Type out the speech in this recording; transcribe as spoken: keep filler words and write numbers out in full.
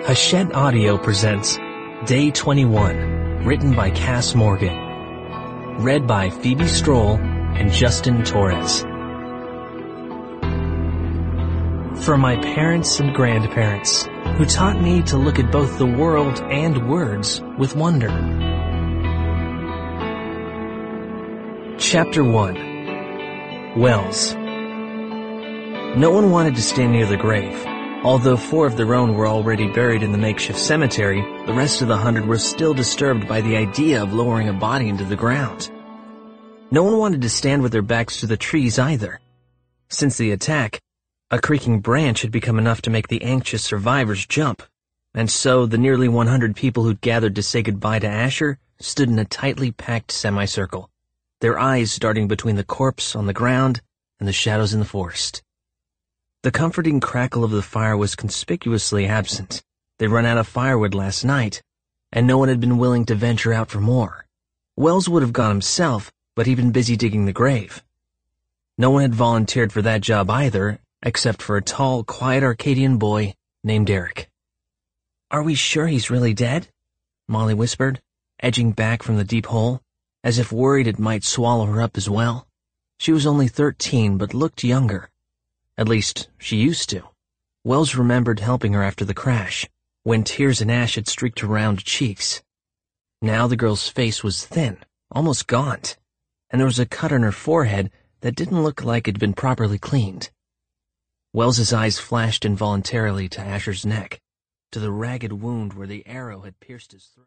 Hachette Audio presents Day twenty-one, written by Cass Morgan. Read by Phoebe Stroll and Justin Torres. For my parents and grandparents, who taught me to look at both the world and words with wonder. Chapter one. Wells. No one wanted to stand near the grave. Although four of their own were already buried in the makeshift cemetery, the rest of the hundred were still disturbed by the idea of lowering a body into the ground. No one wanted to stand with their backs to the trees either. Since the attack, a creaking branch had become enough to make the anxious survivors jump, and so the nearly one hundred people who'd gathered to say goodbye to Asher stood in a tightly packed semicircle, their eyes darting between the corpse on the ground and the shadows in the forest. The comforting crackle of the fire was conspicuously absent. They'd run out of firewood last night, and no one had been willing to venture out for more. Wells would have gone himself, but he'd been busy digging the grave. No one had volunteered for that job either, except for a tall, quiet Arcadian boy named Eric. "Are we sure he's really dead?" Molly whispered, edging back from the deep hole, as if worried it might swallow her up as well. She was only thirteen, but looked younger. At least, she used to. Wells remembered helping her after the crash, when tears and ash had streaked her round cheeks. Now the girl's face was thin, almost gaunt, and there was a cut on her forehead that didn't look like it'd been properly cleaned. Wells's eyes flashed involuntarily to Asher's neck, to the ragged wound where the arrow had pierced his throat.